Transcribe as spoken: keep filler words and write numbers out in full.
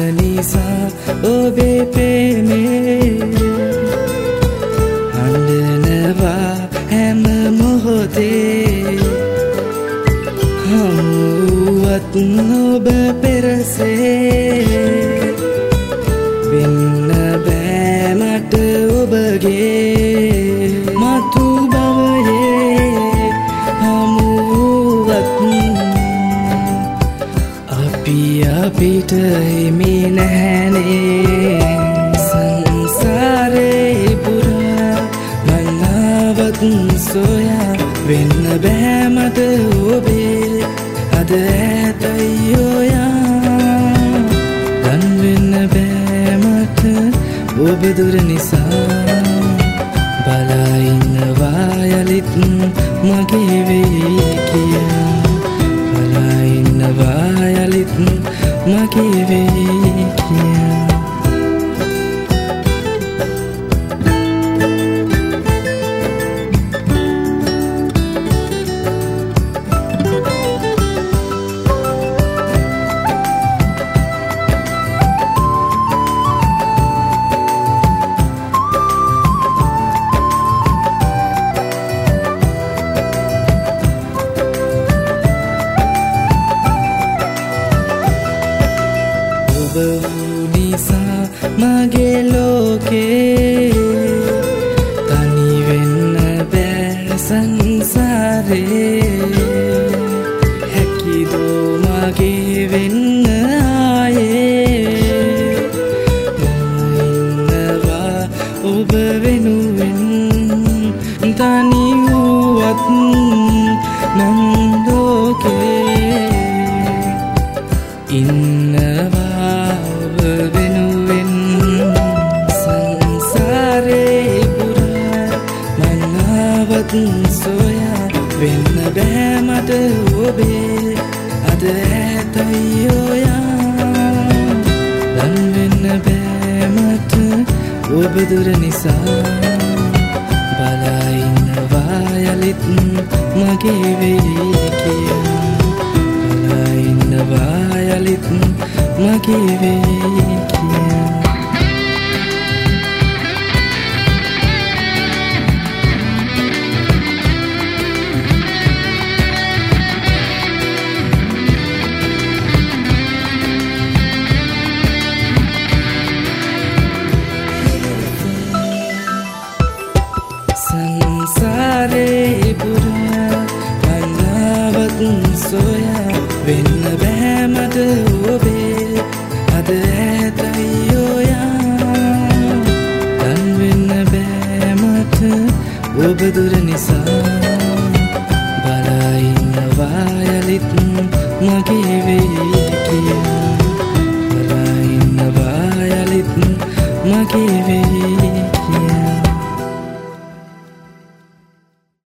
nisa obe preme handanawa හැම මොහොතේ හමුවත් ඔබ පෙරසේ වෙන්න බෑ මට ඔබගේ මතු බවයේ හමුවත් අපි අපිට හිමි නැහැනේ සංසාරේ පුරා මනාවත් සොයා වෙන්න බෑ මට ඔබේ අද ඇතයෝයා ලන් වෙන්න බෑ මට ඔබ දුර නිසා බලා ඉන්නවා යලිත් මගේ වෙයි කියා බලා ඉන්නවා යලිත් මගේ වෙයි කියා නිසා මගේ ලෝකේ තනි වෙන්න බෑ සංසාරේ හැකිදෝ මගේ වෙන්න ආයේ ඉන්නවා ඔබ වෙනුවෙන් තනි වුවත් මං ලෝකේ ඉන්නවා වෙනුවෙන් සංසාරේ පුරා මනාවත් සොයා වෙන්න බෑ මට ඔබේ අද ඇතයෝයා ලන් වෙන්න බෑ මට ඔබ දුර නිසා බලා ඉන්නවා යලිත් මගේ වෙයි කියා බලා ඉන්නවා යලිත් මගේ වෙයි කියා සංසාරේ පුරා මනාවත් සොයා වෙන්න බෑ මට ඔබේ අද ඇතයෝයා ලන් වෙන්න බෑ මට ඔබ දුර නිසා